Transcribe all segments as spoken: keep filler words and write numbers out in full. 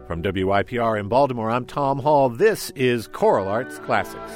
From W Y P R in Baltimore, I'm Tom Hall. This is Choral Arts Classics.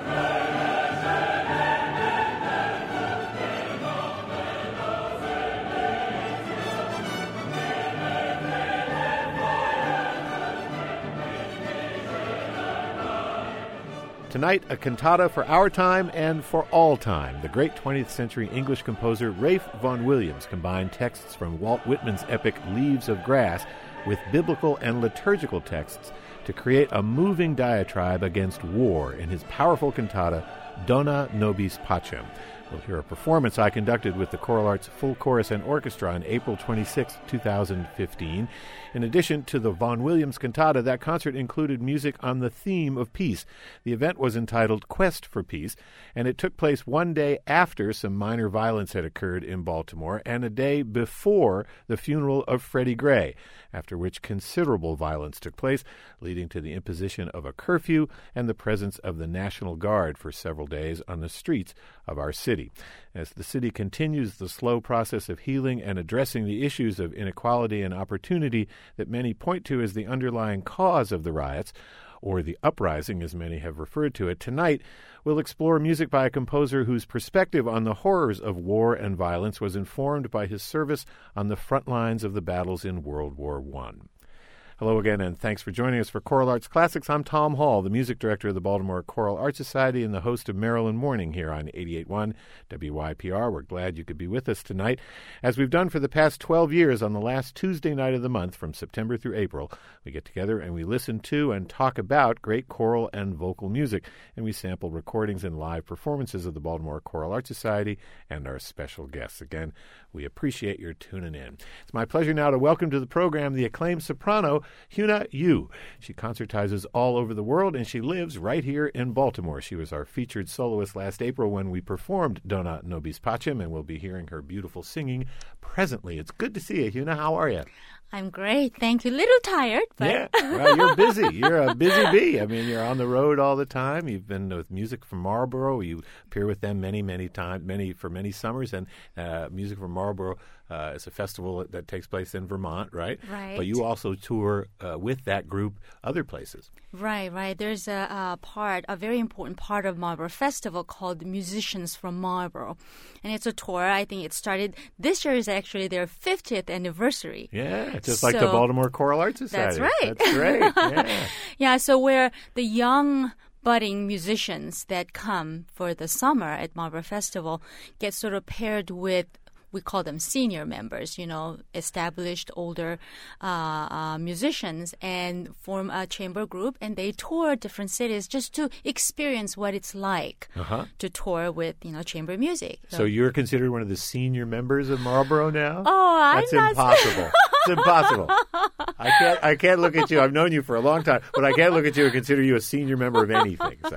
Tonight, a cantata for our time and for all time. The great twentieth century English composer Ralph Vaughan Williams combined texts from Walt Whitman's epic Leaves of Grass with biblical and liturgical texts to create a moving diatribe against war in his powerful cantata, Dona Nobis Pacem. We'll hear a performance I conducted with the Choral Arts Full Chorus and Orchestra on April twenty-sixth, twenty fifteen. In addition to the Vaughan Williams cantata, that concert included music on the theme of peace. The event was entitled Quest for Peace, and it took place one day after some minor violence had occurred in Baltimore and a day before the funeral of Freddie Gray, after which considerable violence took place, leading to the imposition of a curfew and the presence of the National Guard for several days on the streets of our city. As the city continues the slow process of healing and addressing the issues of inequality and opportunity that many point to as the underlying cause of the riots, or the uprising as many have referred to it, tonight we'll explore music by a composer whose perspective on the horrors of war and violence was informed by his service on the front lines of the battles in World War One. Hello again, and thanks for joining us for Choral Arts Classics. I'm Tom Hall, the music director of the Baltimore Choral Arts Society and the host of Maryland Morning here on eighty-eight point one W Y P R. We're glad you could be with us tonight. As we've done for the past twelve years, on the last Tuesday night of the month, from September through April, we get together and we listen to and talk about great choral and vocal music, and we sample recordings and live performances of the Baltimore Choral Arts Society and our special guests. Again, we appreciate your tuning in. It's my pleasure now to welcome to the program the acclaimed soprano, Hyuna Yu. She concertizes all over the world, and she lives right here in Baltimore. She was our featured soloist last April when we performed Dona Nobis Pacem, and we'll be hearing her beautiful singing presently. It's good to see you, Hyuna. How are you? I'm great. Thank you. A little tired, but... Yeah, well, you're busy. You're a busy bee. I mean, you're on the road all the time. You've been with Music from Marlborough. You appear with them many, many times, many for many summers. And uh, Music from Marlborough uh, is a festival that takes place in Vermont, right? Right. But you also tour uh, with that group other places. Right, right. There's a, a part, a very important part of Marlborough Festival called Musicians from Marlborough. And it's a tour. I think it started, this year is actually their fiftieth anniversary. Yeah, just so, like the Baltimore Choral Arts Society. That's right. That's great. Yeah. Yeah, so we're the young budding musicians that come for the summer at Marlborough Festival get sort of paired with, we call them senior members, you know, established older uh, uh, musicians, and form a chamber group, and they tour different cities just to experience what it's like uh-huh. to tour with, you know, chamber music. So, so you're considered one of the senior members of Marlborough now? Oh, I'm That's not... impossible. It's impossible. I can't. I can't look at you. I've known you for a long time, but I can't look at you and consider you a senior member of anything. So.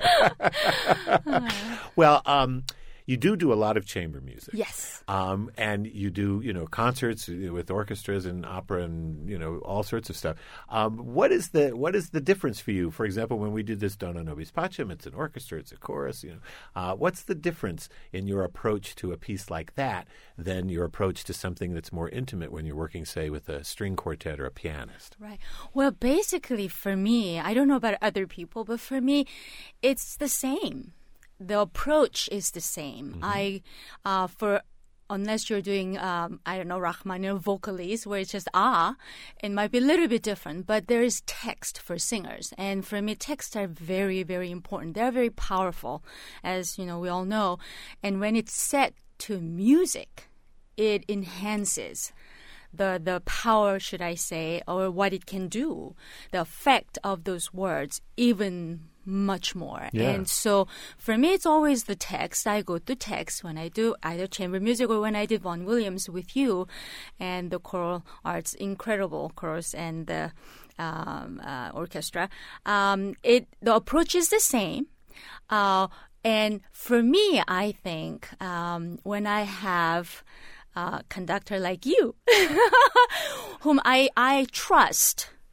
Well, um, you do do a lot of chamber music. Yes. Um, and you do, you know, concerts with orchestras and opera and, you know, all sorts of stuff. Um, what is the what is the difference for you? For example, when we did this Dona Nobis Pacem, it's an orchestra, it's a chorus. You know, uh, what's the difference in your approach to a piece like that than your approach to something that's more intimate when you're working, say, with a string quartet or a pianist? Right. Well, basically, for me, I don't know about other people, but for me, it's the same. The approach is the same. Mm-hmm. I, uh, for unless you're doing, um, I don't know, Rachmaninoff vocalese, where it's just ah, it might be a little bit different. But there is text for singers, and for me, texts are very, very important. They're very powerful, as you know, we all know. And when it's set to music, it enhances the the power, should I say, or what it can do, the effect of those words, even much more. Yeah. And so for me, it's always the text. I go to text when I do either chamber music or when I did Vaughan Williams with you and the choral arts, incredible chorus and the um, uh, orchestra. Um, it the approach is the same. Uh, and for me, I think um, when I have a conductor like you, whom I, I trust,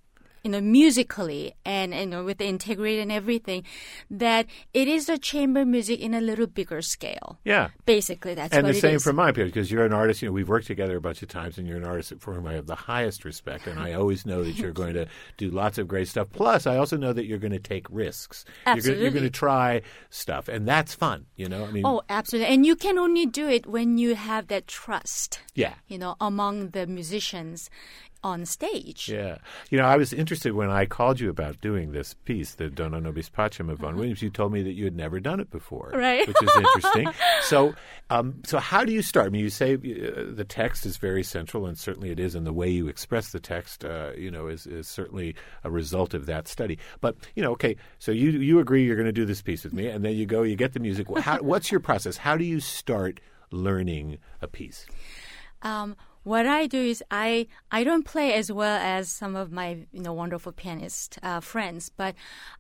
you know, musically and, you know, with the integrity and everything, that it is a chamber music in a little bigger scale. Yeah. Basically, that's and what the it same is. for my period, because you're an artist. You know, we've worked together a bunch of times, and you're an artist for whom I have the highest respect, and I always know that you're going to do lots of great stuff. Plus, I also know that you're going to take risks. Absolutely. You're, you're going to try stuff, and that's fun, you know? I mean, Oh, absolutely. And you can only do it when you have that trust, yeah. you know, among the musicians on stage. Yeah. You know, I was interested when I called you about doing this piece, the Dona Nobis Pacem of Vaughan Uh-huh. Williams. You told me that you had never done it before, Right. which is interesting. so, um, so how do you start? I mean, you say uh, the text is very central, and certainly it is, and the way you express the text, uh, you know, is, is certainly a result of that study. But, you know, okay, so you you agree you're going to do this piece with me, and then you go, you get the music. How, what's your process? How do you start learning a piece? Um, what I do is I I don't play as well as some of my you know wonderful pianist uh, friends, but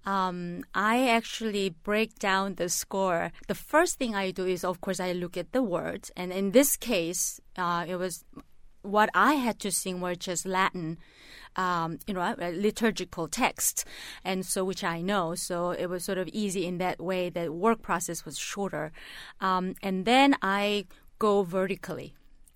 um, I actually break down the score. The first thing I do is, of course, I look at the words, and in this case, uh, it was what I had to sing were just Latin, um, you know, uh, liturgical texts, and so which I know. So it was sort of easy in that way. The work process was shorter, um, and then I go vertically.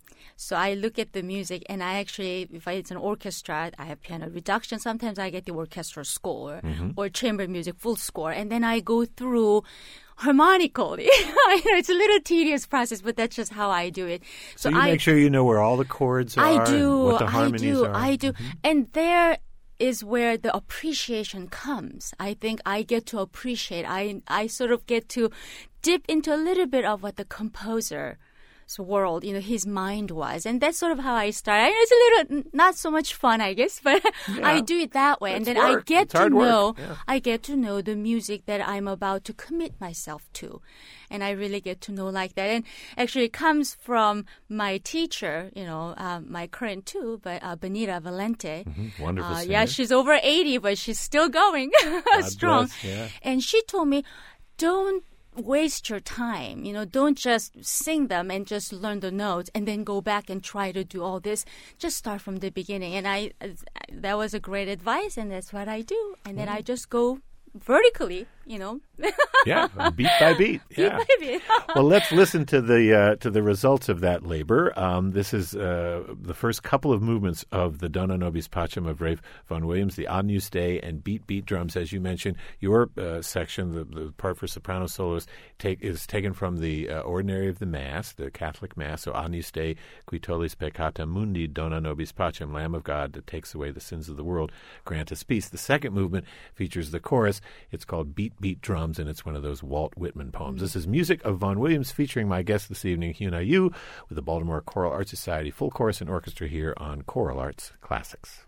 So I look at the music, and I actually, if it's an orchestra, I have piano reduction. Sometimes I get the orchestral score Mm-hmm. or chamber music full score, and then I go through harmonically. I know it's a little tedious process, but that's just how I do it. So, you I, make sure you know where all the chords are, I and do, what the I harmonies do, are. I do, Mhm. and there is where the appreciation comes. I think I get to appreciate. I I sort of get to dip into a little bit of what the composer. World, you know, his mind was, and that's sort of how I started. I know it's a little not so much fun, I guess, but Yeah. I do it that way, and It's then I work. get It's to hard work. know, Yeah. I get to know the music that I'm about to commit myself to, and I really get to know like that. And actually, it comes from my teacher, you know, um, my current too, but uh, Benita Valente. Mhm. Wonderful Uh, singer. yeah, she's over eighty, but she's still going strong. bless, yeah. And she told me, don't waste your time. You know, don't just sing them and just learn the notes and then go back and try to do all this. Just start from the beginning. And I, that was a great advice, and that's what I do. And then I just go vertically, you know. Yeah, beat by beat. Yeah. Beat by beat. Well, let's listen to the uh, to the results of that labor. Um, this is uh, the first couple of movements of the Dona Nobis Pacem of Ralph Vaughan Williams, the Agnus Dei and Beat Beat drums. As you mentioned, your uh, section, the, the part for soprano soloist, take, is taken from the uh, Ordinary of the Mass, the Catholic Mass. So Agnus Dei, qui tollis peccata mundi, Dona Nobis Pacem, Lamb of God that takes away the sins of the world, grant us peace. The second movement features the chorus. It's called Beat Beat Drums, and it's one of those Walt Whitman poems. This is music of Vaughan Williams, featuring my guest this evening, Hyuna Yu, with the Baltimore Choral Arts Society Full Chorus and Orchestra here on Choral Arts Classics.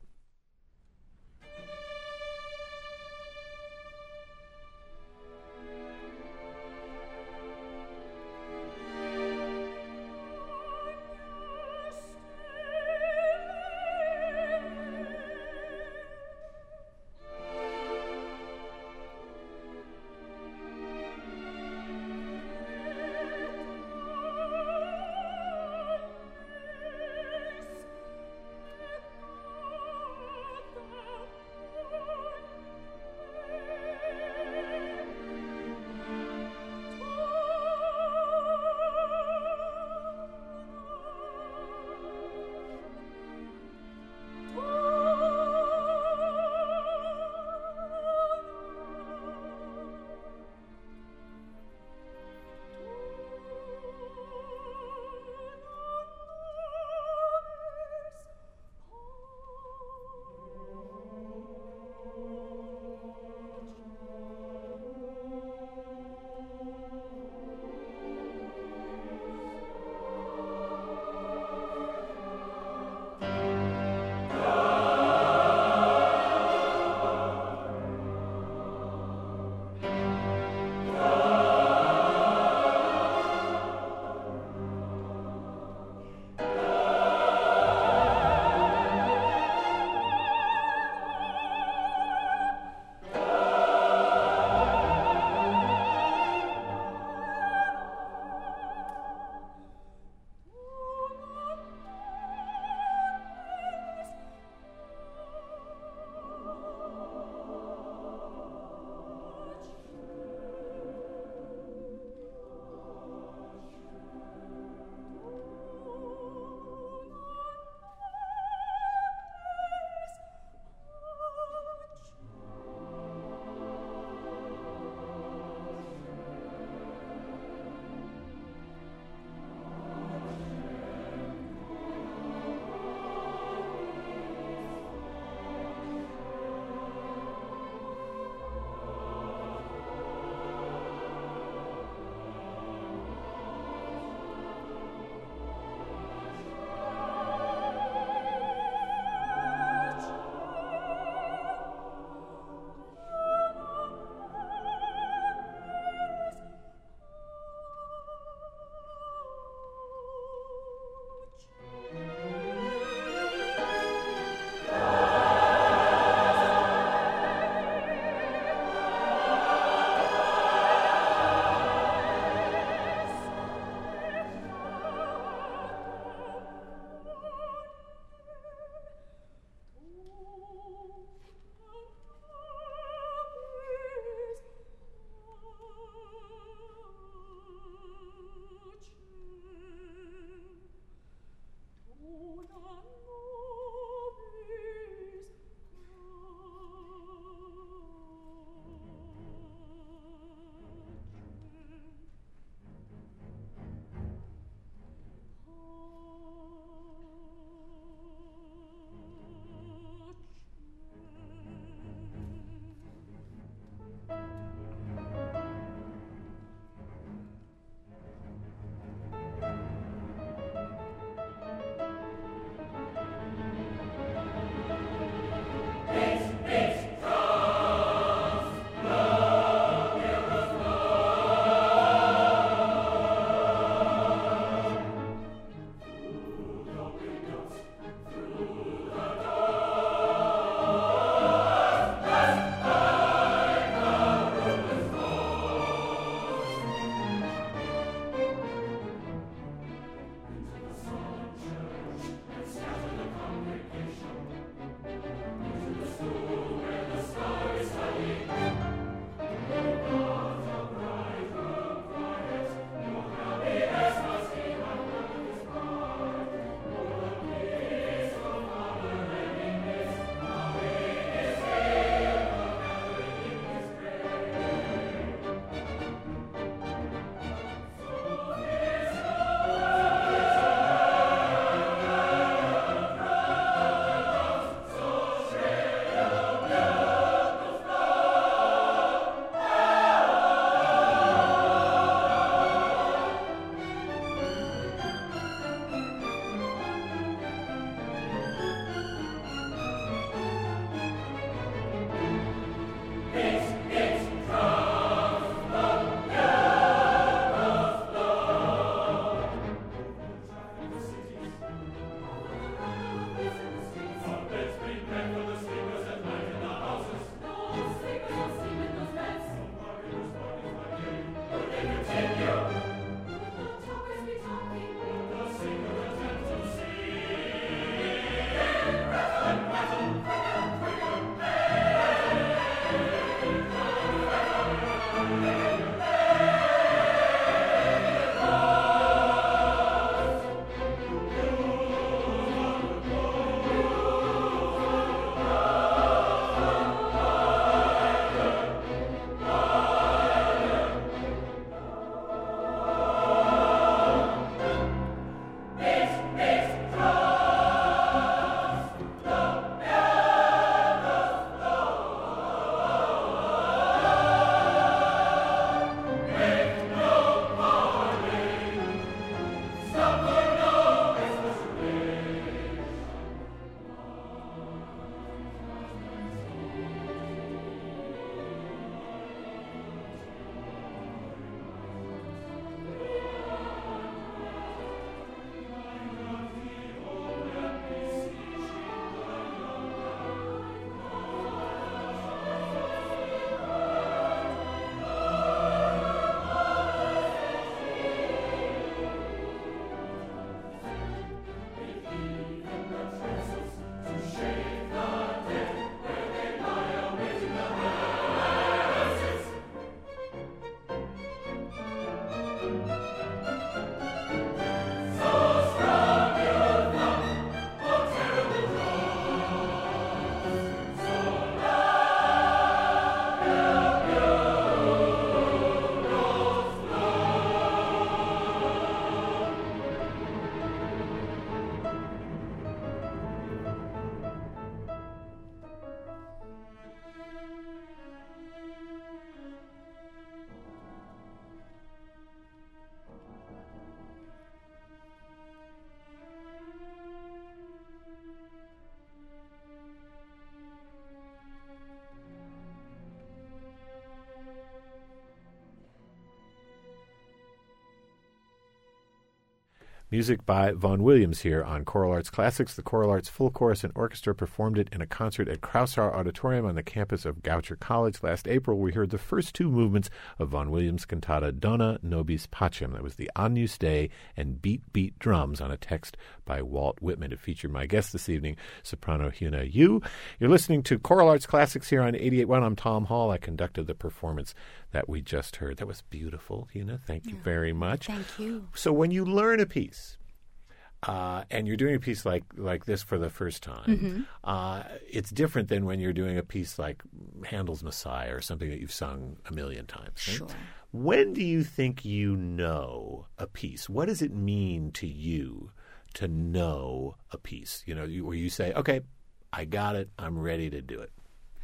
Music by Vaughan Williams here on Choral Arts Classics. The Choral Arts Full Chorus and Orchestra performed it in a concert at Kraushaar Auditorium on the campus of Goucher College. Last April, we heard the first two movements of Vaughan Williams' cantata Dona Nobis Pacem. That was the Agnus Dei and Beat Beat Drums on a text by Walt Whitman. It featured my guest this evening, soprano Hyuna Yu. You're listening to Choral Arts Classics here on eighty-eight point one. I'm Tom Hall. I conducted the performance that we just heard. That was beautiful, Hyuna. Thank you very much. Thank you. So when you learn a piece, uh, and you're doing a piece like, like this for the first time, Mm-hmm. uh, it's different than when you're doing a piece like Handel's Messiah or something that you've sung a million times. Right? Sure. When do you think you know a piece? What does it mean to you to know a piece? You know, you, where you say, okay, I got it, I'm ready to do it.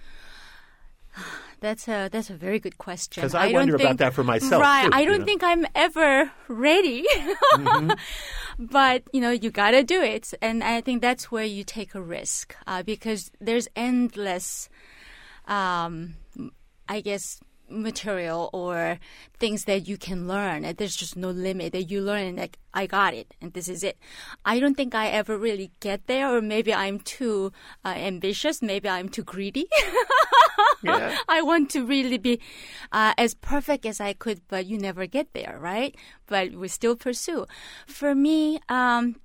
That's a that's a very good question. Because I, I wonder don't about think, that for myself, right? too, I you don't know? think I'm ever ready, Mm-hmm. but you know, you gotta do it, and I think that's where you take a risk uh, because there's endless, um, I guess, material or things that you can learn. And there's just no limit that you learn and like, I got it and this is it. I don't think I ever really get there, or maybe I'm too uh, ambitious. Maybe I'm too greedy. Yeah. I want to really be uh, as perfect as I could, but you never get there, right? But we still pursue. For me, um,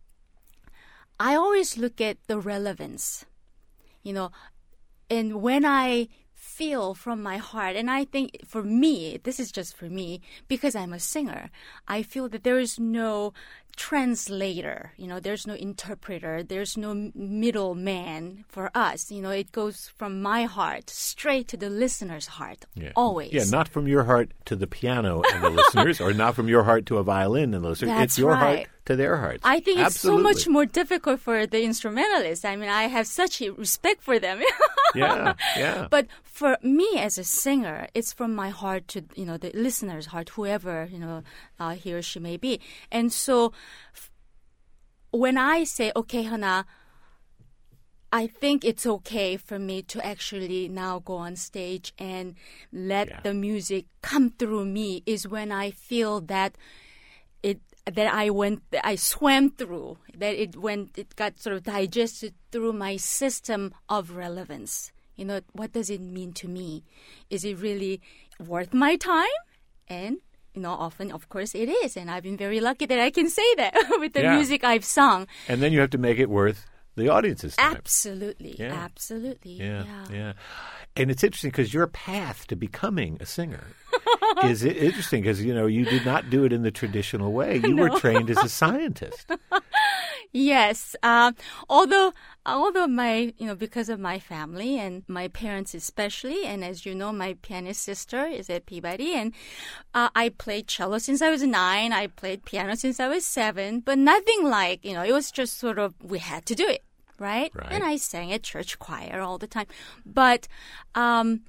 I always look at the relevance, you know, and when I feel from my heart, and I think for me, this is just for me, because I'm a singer, I feel that there is no translator, you know, there's no interpreter, there's no middleman for us. You know, it goes from my heart straight to the listener's heart, Yeah. always. Yeah, not from your heart to the piano and the listeners, or not from your heart to a violin and the listeners. That's it's your right. heart to their hearts. I think it's Absolutely. so much more difficult for the instrumentalists. I mean, I have such a respect for them. Yeah, yeah. But for me as a singer, it's from my heart to, you know, the listener's heart, whoever, you know, uh, he or she may be. And so f- when I say, okay, Hana, I think it's okay for me to actually now go on stage and let Yeah. the music come through me, is when I feel that it that I went, I swam through, that it went, it got sort of digested through my system of relevance. You know, what does it mean to me? Is it really worth my time? And, you know, often, of course, it is. And I've been very lucky that I can say that with the Yeah. music I've sung. And then you have to make it worth the audience's time. Absolutely. Yeah. Absolutely. Yeah, Yeah. yeah. And it's interesting because your path to becoming a singer is i- interesting because, you know, you did not do it in the traditional way. You were trained as a scientist. Yes. Uh, although, although my, you know, because of my family and my parents especially, and as you know, my pianist sister is at Peabody, and uh, I played cello since I was nine. I played piano since I was seven, but nothing like, you know, it was just sort of, we had to do it, right? Right. And I sang at church choir all the time. But um,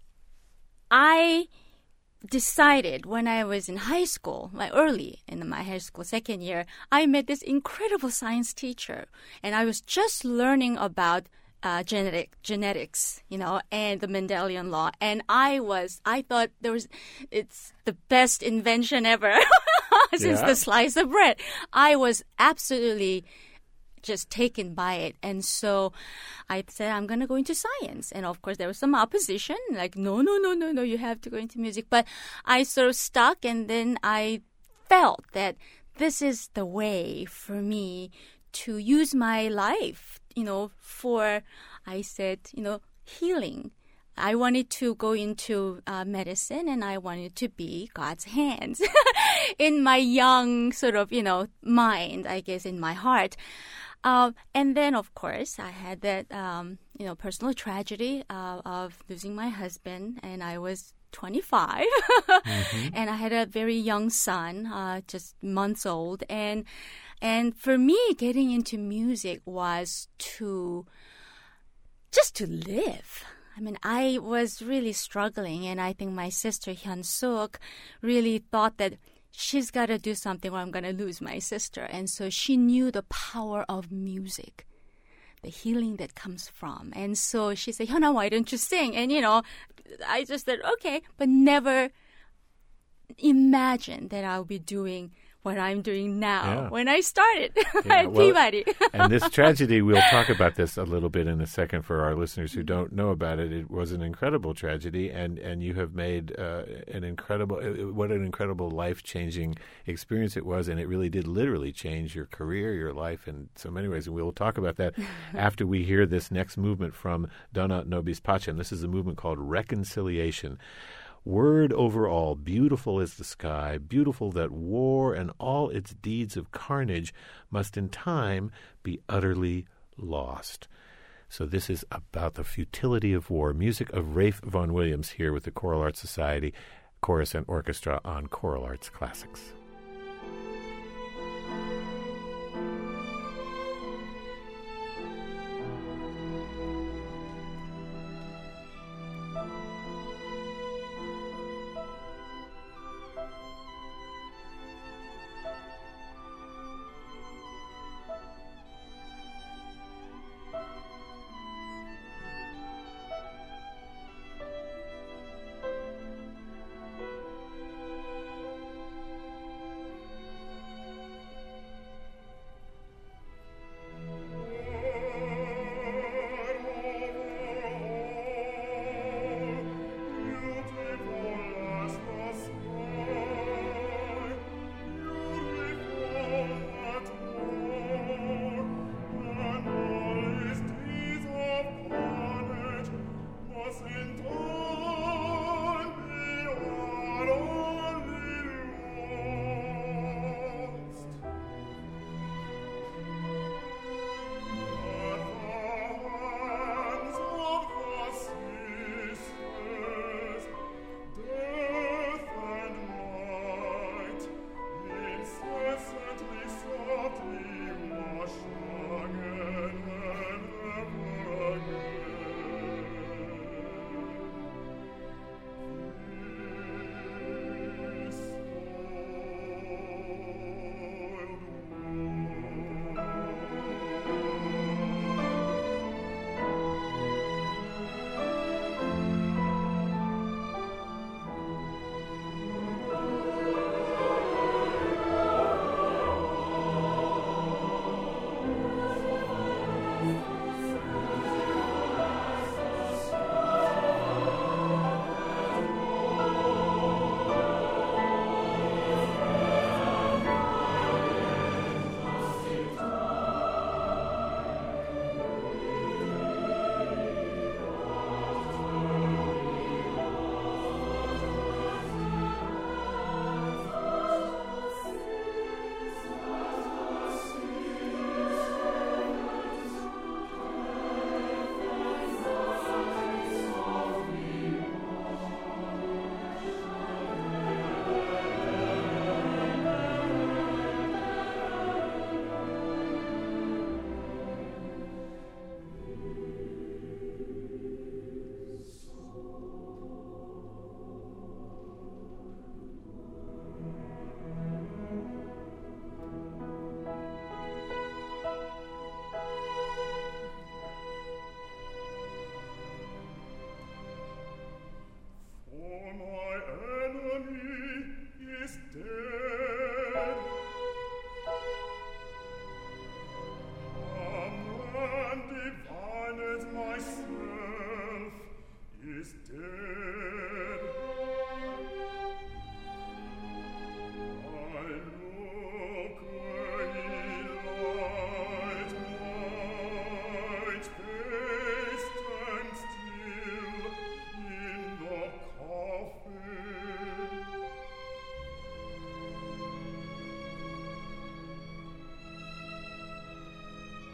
I decided when I was in high school, like early in my high school second year, I met this incredible science teacher, and I was just learning about uh, genetic genetics, you know, and the Mendelian law, and I was, I thought there was, it's the best invention ever since Yeah. the slice of bread. I was absolutely just taken by it. And so I said, I'm going to go into science. And of course, there was some opposition, like, no, no, no, no, no, you have to go into music. But I sort of stuck, and then I felt that this is the way for me to use my life, you know, for, I said, you know, healing. I wanted to go into uh, medicine, and I wanted to be God's hands in my young sort of, you know, mind, I guess, in my heart. Uh, and then, of course, I had that, um, you know, personal tragedy uh, of losing my husband, and I was twenty-five, mm-hmm. and I had a very young son, uh, just months old, and and for me, getting into music was to just to live. I mean, I was really struggling, and I think my sister Hyun Suk really thought that she's got to do something or I'm going to lose my sister. And so she knew the power of music, the healing that comes from. And so she said, Hyuna, why don't you sing? And, you know, I just said, okay, but never imagined that I'll be doing what I'm doing now Yeah. when I started Yeah, at well, Peabody. And this tragedy, we'll talk about this a little bit in a second for our listeners who don't know about it. It was an incredible tragedy, and, and you have made uh, an incredible, uh, what an incredible life-changing experience it was, and it really did literally change your career, your life in so many ways. And we'll talk about that after we hear this next movement from Donna Nobis Pacem. This is a movement called Reconciliation. Word over all, beautiful is the sky, beautiful that war and all its deeds of carnage must in time be utterly lost. So this is about the futility of war. Music of Rafe Vaughan Williams here with the Choral Arts Society Chorus and Orchestra on Choral Arts Classics.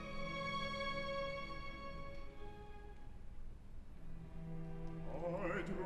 I do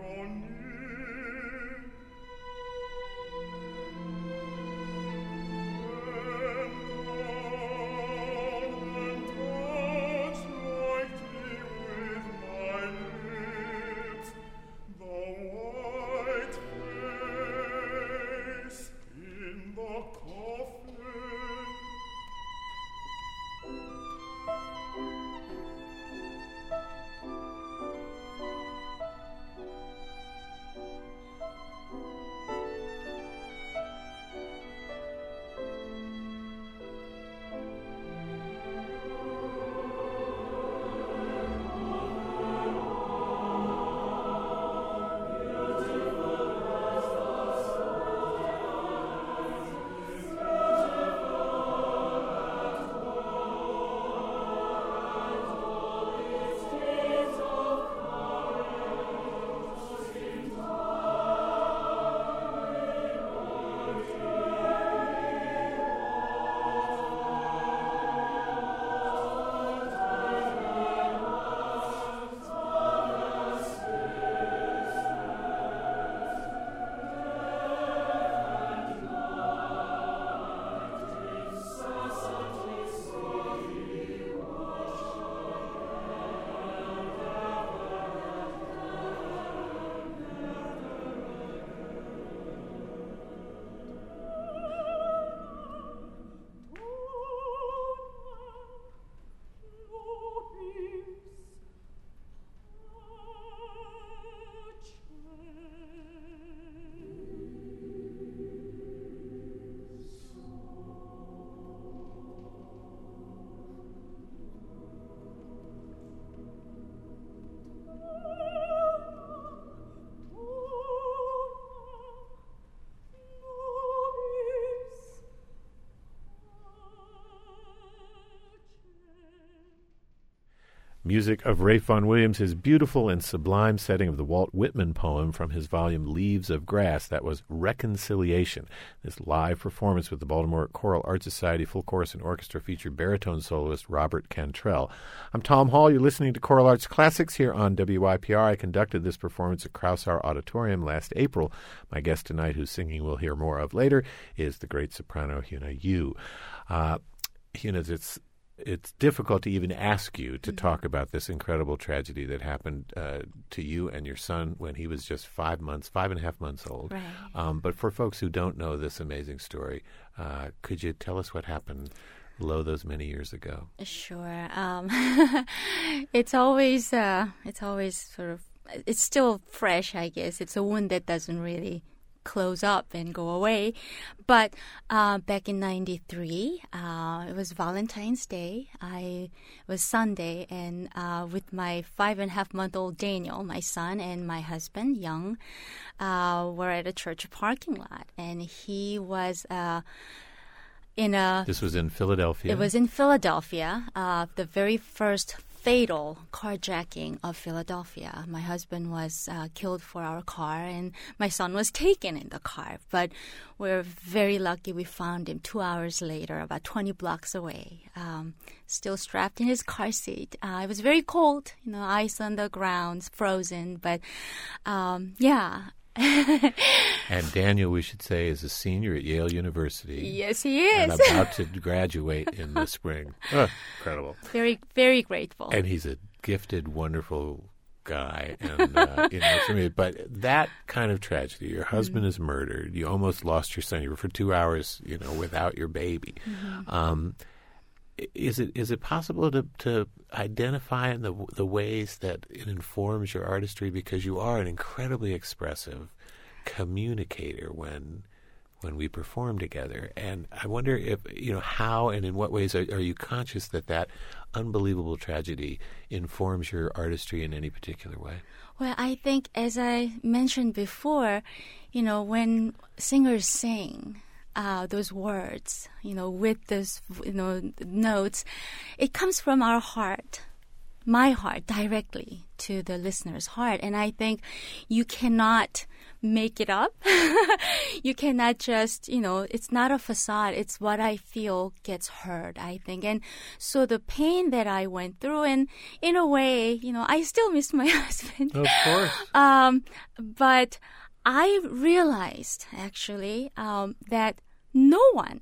Music of Ralph Vaughan Williams, his beautiful and sublime setting of the Walt Whitman poem from his volume Leaves of Grass. That was Reconciliation. This live performance with the Baltimore Choral Art Society Full Chorus and Orchestra featured baritone soloist Robert Cantrell. I'm Tom Hall. You're listening to Choral Arts Classics here on W Y P R. I conducted this performance at Kraushaar Auditorium last April. My guest tonight, whose singing we'll hear more of later, is the great soprano Hyuna Yu. Uh, Hyuna, it's It's difficult to even ask you to mm-hmm. talk about this incredible tragedy that happened uh, to you and your son when he was just five months, five and a half months old. Right. Um, but for folks who don't know this amazing story, uh, could you tell us what happened lo those many years ago? Sure. Um, it's always, uh, it's always sort of, it's still fresh, I guess. It's a wound that doesn't really close up and go away. But uh, back in ninety-three, uh, it was Valentine's Day. I it was Sunday, and uh, with my five and a half month old Daniel, my son, and my husband, Young, uh, were at a church parking lot, and he was uh, in a. This was in Philadelphia. It was in Philadelphia. Uh, the very first fatal carjacking of Philadelphia. My husband was uh, killed for our car, and my son was taken in the car. But we're very lucky we found him two hours later, about twenty blocks away, um, still strapped in his car seat. Uh, it was very cold, you know, ice on the ground, frozen. But um, yeah. And Daniel, we should say, is a senior at Yale University. Yes, he is. And about to graduate in the spring. Oh, incredible. Very, very grateful. And he's a gifted, wonderful guy. And uh, you know, for me, but that kind of tragedy, your husband mm-hmm. is murdered. You almost lost your son. You were for two hours, you know, without your baby. Mm-hmm. Um, is it is it possible to, to identify in the the ways that it informs your artistry, because you are an incredibly expressive communicator when when we perform together? And I wonder if, you know, how and in what ways are, are you conscious that that unbelievable tragedy informs your artistry in any particular way? Well, I think, as I mentioned before, you know, when singers sing Uh, those words, you know, with those, you know, notes, it comes from our heart, my heart, directly to the listener's heart. And I think you cannot make it up. You cannot just, you know, it's not a facade. It's what I feel gets heard, I think. And so the pain that I went through, and in a way, you know, I still miss my husband. Of course. um, but I realized, actually, um, that no one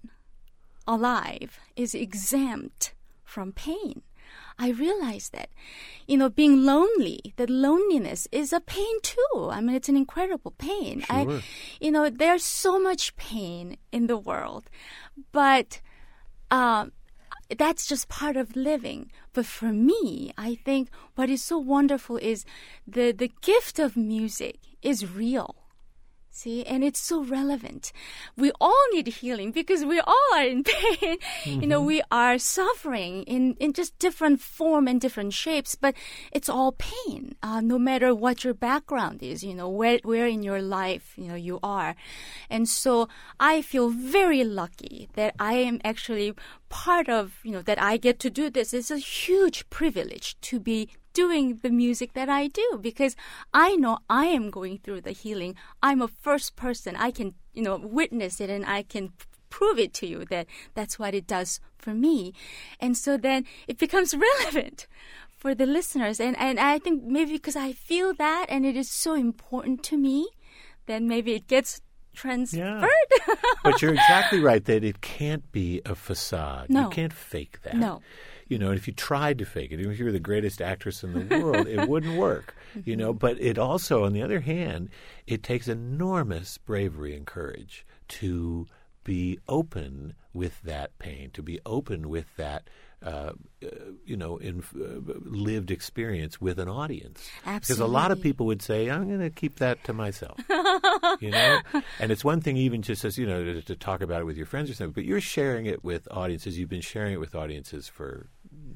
alive is exempt from pain. I realized that, you know, being lonely, that loneliness is a pain too. I mean, it's an incredible pain. Sure. I, you know, there's so much pain in the world, but um, that's just part of living. But for me, I think what is so wonderful is the, the gift of music is real. See, and it's so relevant. We all need healing because we all are in pain. Mm-hmm. You know, we are suffering in, in just different form and different shapes, but it's all pain, uh, no matter what your background is, you know, where, where in your life, you know, you are. And so I feel very lucky that I am actually part of, you know, that I get to do this. It's a huge privilege to be doing the music that I do, because I know I am going through the healing. I'm a first person. I can, you know, witness it, and I can p- prove it to you that that's what it does for me. And so then it becomes relevant for the listeners. And, and I think maybe because I feel that and it is so important to me, then maybe it gets transferred. Yeah. But you're exactly right that it can't be a facade. No. You can't fake that. No. You know, if you tried to fake it, even if you were the greatest actress in the world, it wouldn't work, you know. But it also, on the other hand, it takes enormous bravery and courage to be open with that pain, to be open with that, uh, uh, you know, in, uh, lived experience with an audience. Absolutely. Because a lot of people would say, I'm going to keep that to myself, you know. And it's one thing even just as, you know, to, to talk about it with your friends or something, but you're sharing it with audiences. You've been sharing it with audiences for,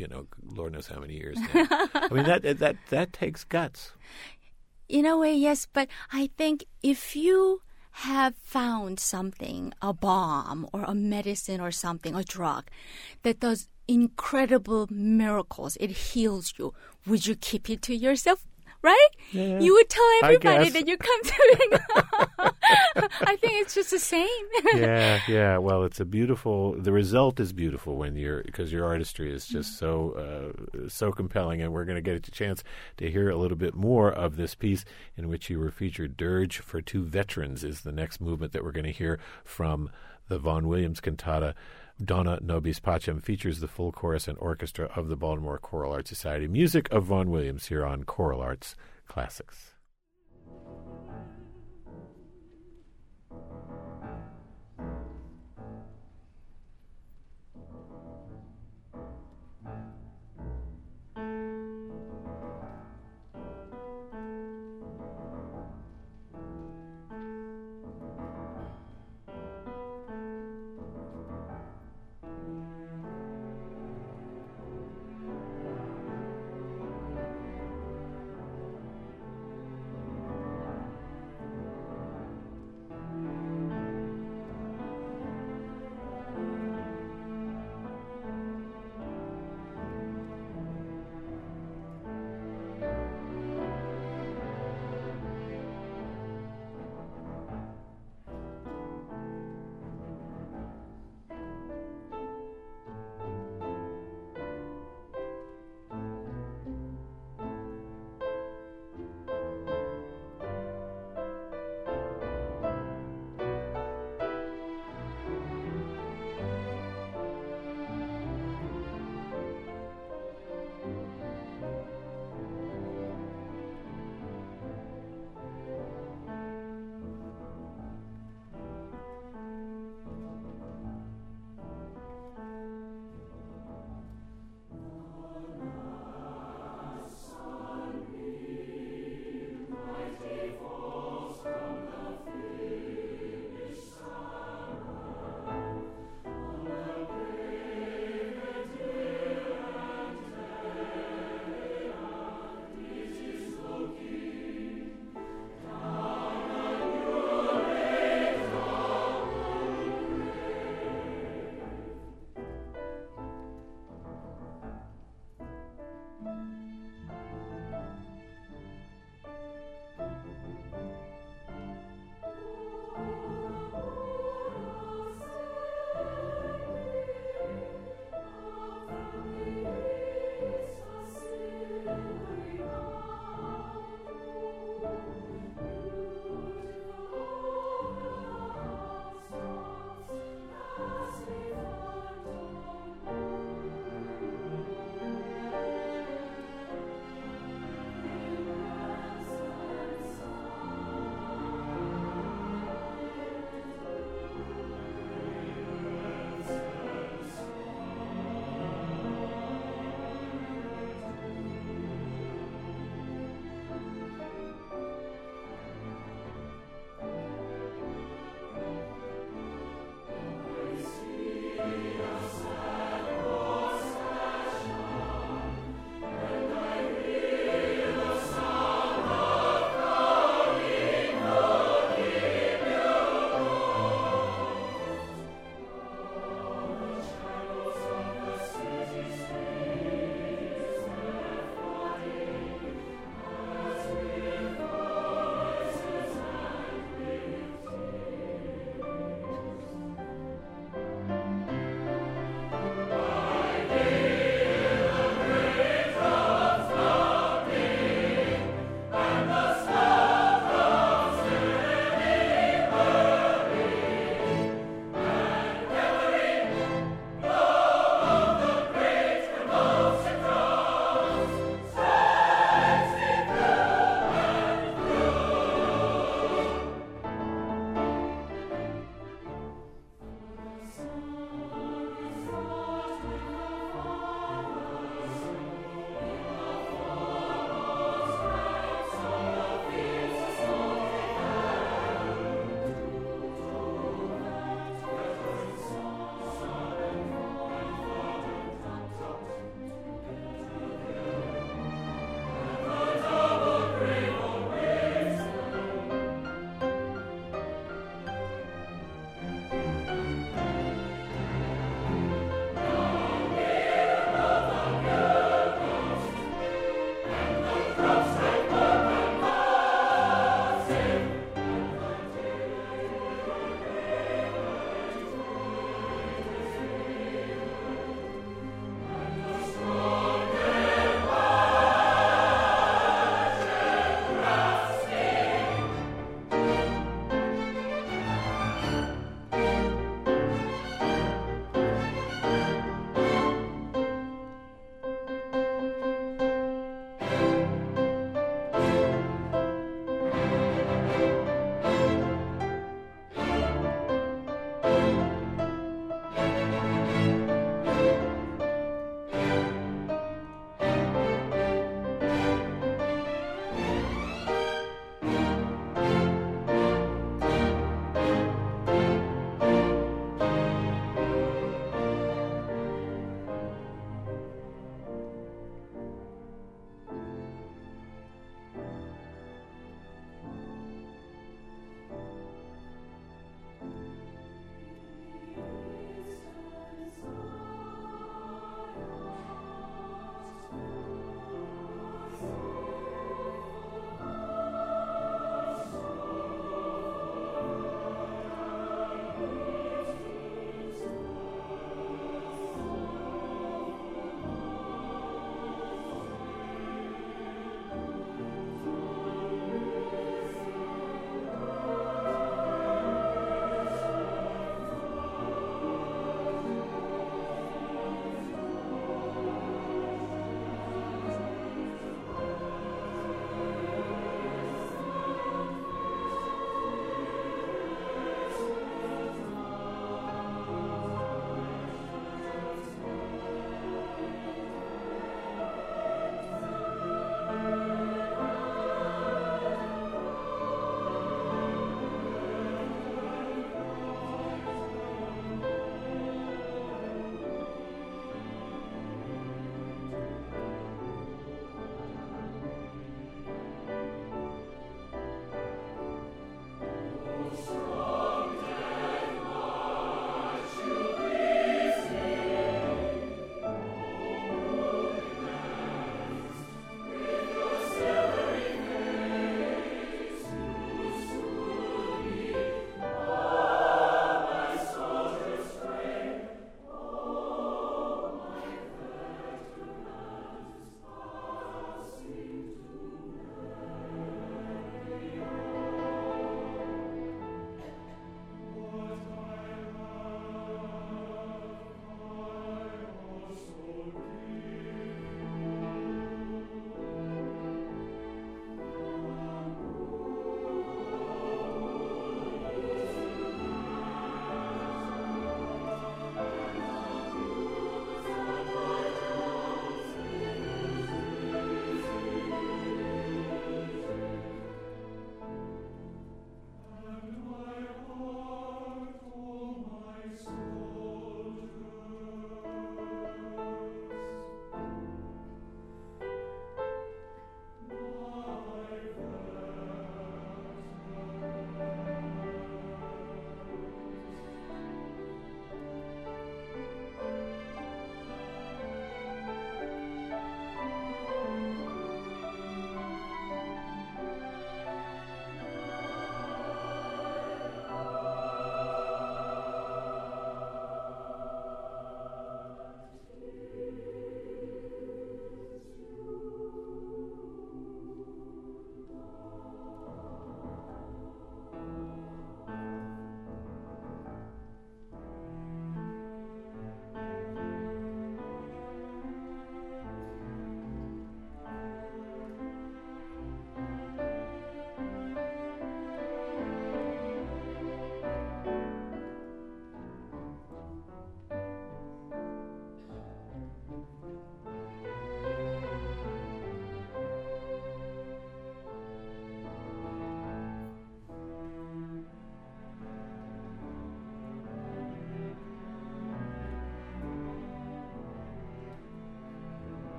you know, Lord knows how many years now. I mean, that that that takes guts. In a way, yes, but I think if you have found something, a balm or a medicine or something, a drug, that does incredible miracles, it heals you, would you keep it to yourself? Right? Yeah, you would tell everybody guess. that you come to me. I think it's just the same. yeah, yeah. Well, it's a beautiful. The result is beautiful when you're because your artistry is just so uh, so compelling, and we're going to get a chance to hear a little bit more of this piece in which you were featured. Dirge for Two Veterans is the next movement that we're going to hear from the Vaughan Williams cantata. Dona Nobis Pacem features the full chorus and orchestra of the Baltimore Choral Arts Society. Music of Vaughan Williams here on Choral Arts Classics.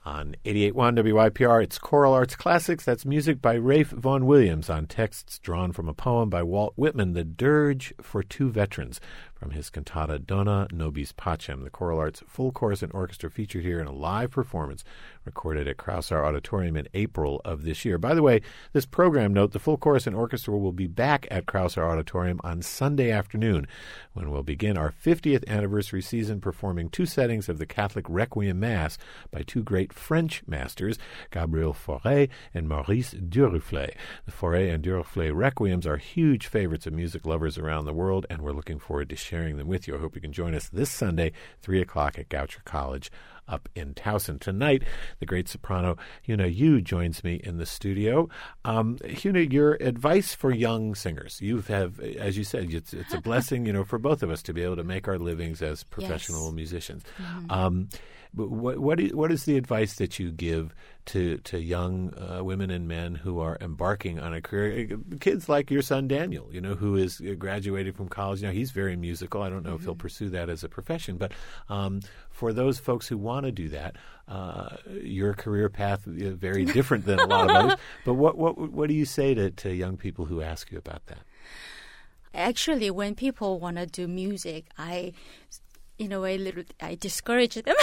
On eighty-eight point one W Y P R, it's Choral Arts Classics. That's music by Rafe Vaughan Williams on texts drawn from a poem by Walt Whitman, The Dirge for Two Veterans, from his cantata Dona Nobis Pacem. The Choral Arts full chorus and orchestra featured here in a live performance recorded at Kraushaar Auditorium in April of this year. By the way, this program note, the full chorus and orchestra will be back at Kraushaar Auditorium on Sunday afternoon, when we'll begin our fiftieth anniversary season performing two settings of the Catholic Requiem Mass by two great French masters, Gabriel Fauré and Maurice Duruflé. The Fauré and Duruflé Requiems are huge favorites of music lovers around the world, and we're looking forward to sharing them with you. I hope you can join us this Sunday, three o'clock at Goucher College up in Towson. Tonight, the great soprano Hyuna Yu joins me in the studio. Um, Hyuna, your advice for young singers. You have, as you said, it's, it's a blessing, you know, for both of us to be able to make our livings as professional yes. musicians. Mm-hmm. Um, but what what is, what is the advice that you give to to young uh, women and men who are embarking on a career? Kids like your son Daniel, you know, who is graduating from college now. He's very musical. I don't know mm-hmm. if he'll pursue that as a profession, but um, for those folks who want to do that, uh, your career path is very different than a lot of others. But what what what do you say to, to young people who ask you about that? Actually, when people want to do music, I, in a way, little, I discourage them.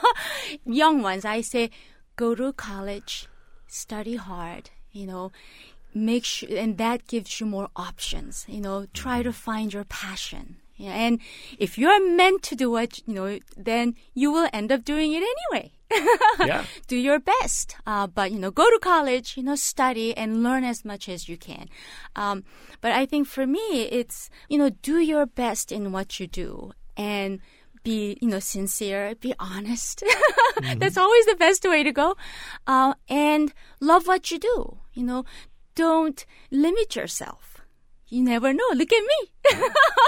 Young ones, I say, go to college, study hard, you know, make sure, and that gives you more options, you know, try to find your passion. Yeah, and if you're meant to do it, you know, then you will end up doing it anyway. Yeah. Do your best. Uh, but, you know, go to college, you know, study and learn as much as you can. Um, but I think for me, it's, you know, do your best in what you do and be, you know, sincere, be honest. Mm-hmm. That's always the best way to go. Uh, and love what you do. You know, don't limit yourself. You never know. Look at me.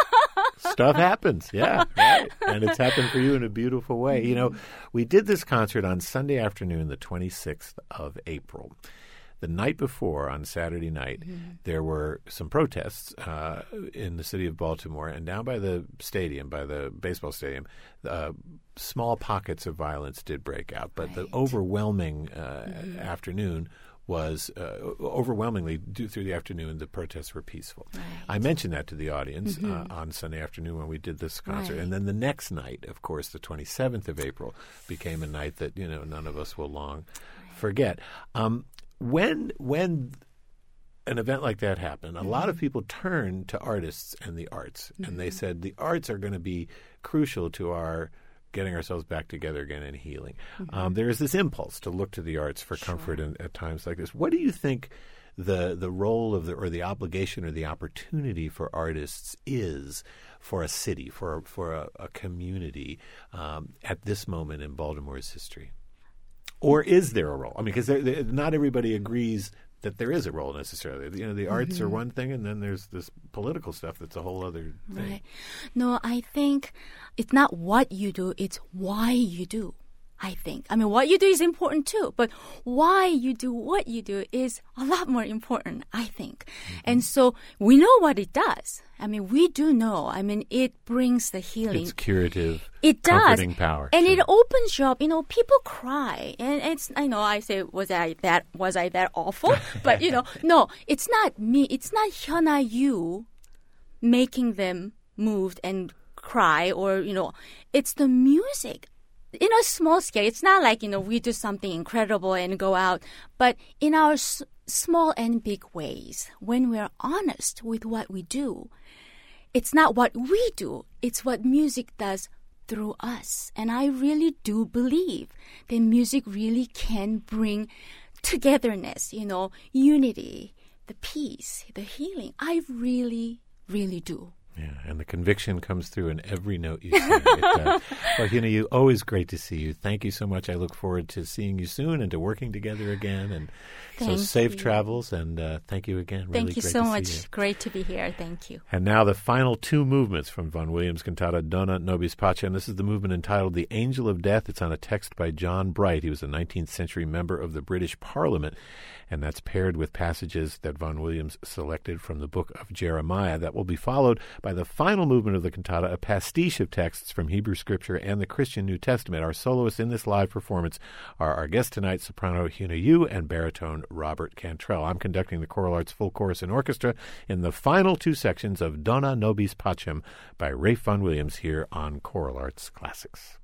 Stuff happens, yeah, right. And it's happened for you in a beautiful way. You know, we did this concert on Sunday afternoon, the twenty-sixth of April. The night before, on Saturday night, mm-hmm. there were some protests uh, in the city of Baltimore, and down by the stadium, by the baseball stadium, uh, small pockets of violence did break out. But right. the overwhelming uh, mm-hmm. afternoon was uh, overwhelmingly, due through the afternoon, the protests were peaceful. Right. I mentioned that to the audience mm-hmm. uh, on Sunday afternoon when we did this concert. Right. And then the next night, of course, the twenty-seventh of April, became a night that, you know, none of us will long right. forget. Um, when when an event like that happened, mm-hmm. a lot of people turned to artists and the arts. Mm-hmm. And they said the arts are going to be crucial to our getting ourselves back together again and healing. Mm-hmm. Um, there is this impulse to look to the arts for sure. comfort in, at times like this. What do you think the the role of the or the obligation or the opportunity for artists is for a city, for for a, a community um, at this moment in Baltimore's history? Or is there a role? I mean, because not everybody agrees that there is a role necessarily. You know, the arts mm-hmm. are one thing, and then there's this political stuff that's a whole other thing. Right. No, I think it's not what you do, it's why you do, I think. I mean, what you do is important too, but why you do what you do is a lot more important, I think. Mm-hmm. And so we know what it does. I mean, we do know. I mean, it brings the healing. It's curative. It does. Comforting power. And sure. it opens you up. You know, people cry. And it's, I know I say, was I that, was I that awful? But, you know, no, it's not me. It's not Hyuna Yu making them moved and cry or, you know, it's the music. In a small scale, it's not like, you know, we do something incredible and go out. But in our s- small and big ways, when we're honest with what we do, it's not what we do, it's what music does through us. And I really do believe that music really can bring togetherness, you know, unity, the peace, the healing. I really, really do. Yeah, and the conviction comes through in every note you sing. It, uh, well, Hyuna Yu, always great to see you. Thank you so much. I look forward to seeing you soon and to working together again. And thank so safe you. travels, and uh, thank you again. Thank really you great so to much. See you. Great to be here. Thank you. And now the final two movements from Vaughan Williams' cantata Dona Nobis Pacem. This is the movement entitled The Angel of Death. It's on a text by John Bright. He was a nineteenth century member of the British Parliament, and that's paired with passages that Vaughan Williams selected from the book of Jeremiah. That will be followed by the final movement of the cantata, a pastiche of texts from Hebrew Scripture and the Christian New Testament. Our soloists in this live performance are our guest tonight, soprano Hina Yu and baritone Robert Cantrell. I'm conducting the Choral Arts Full Chorus and Orchestra in the final two sections of Dona Nobis Pacem by Ralph Vaughan Williams here on Choral Arts Classics.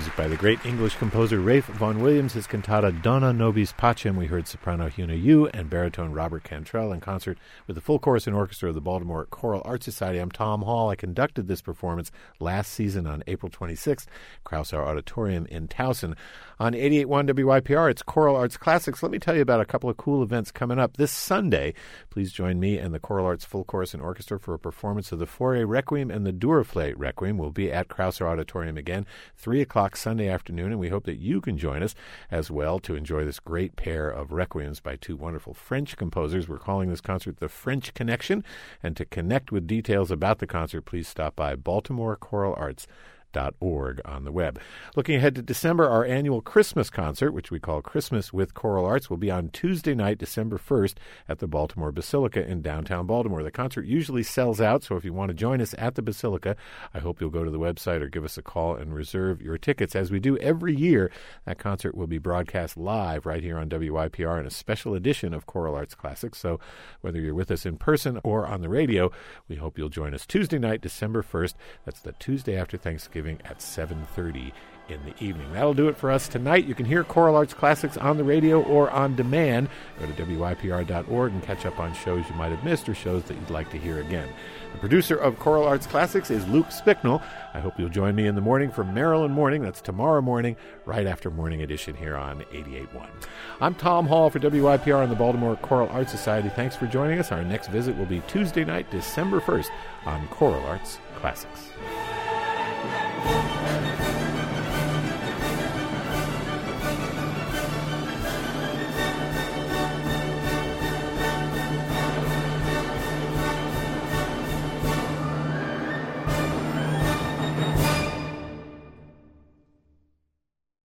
Music by the great English composer Ralph Vaughan Williams, his cantata Dona Nobis Pacem. We heard soprano Huna Yu and baritone Robert Cantrell in concert with the full chorus and orchestra of the Baltimore Choral Art Society. I'm Tom Hall. I conducted this performance last season on April twenty-sixth, Krauser Auditorium in Towson. On eighty-eight point one W Y P R, it's Choral Arts Classics. Let me tell you about a couple of cool events coming up. This Sunday, please join me and the Choral Arts Full Chorus and Orchestra for a performance of the Fauré Requiem and the Duruflé Requiem. We'll be at Krauser Auditorium again, three o'clock Sunday afternoon, and we hope that you can join us as well to enjoy this great pair of requiems by two wonderful French composers. We're calling this concert The French Connection, and to connect with details about the concert, please stop by Baltimore Choral Arts dot org on the web. Looking ahead to December, our annual Christmas concert, which we call Christmas with Choral Arts, will be on Tuesday night, December first, at the Baltimore Basilica in downtown Baltimore. The concert usually sells out, so if you want to join us at the Basilica, I hope you'll go to the website or give us a call and reserve your tickets. As we do every year, that concert will be broadcast live right here on W Y P R in a special edition of Choral Arts Classics. So whether you're with us in person or on the radio, we hope you'll join us Tuesday night, December first. That's the Tuesday after Thanksgiving at seven thirty in the evening. That'll do it for us tonight. You can hear Choral Arts Classics on the radio or on demand. Go to W Y P R dot org and catch up on shows you might have missed or shows that you'd like to hear again. The producer of Choral Arts Classics is Luke Spicknell. I hope you'll join me in the morning for Maryland Morning. That's tomorrow morning, right after Morning Edition here on eighty-eight point one. I'm Tom Hall for W Y P R and the Baltimore Choral Arts Society. Thanks for joining us. Our next visit will be Tuesday night, December first on Choral Arts Classics. Thank you.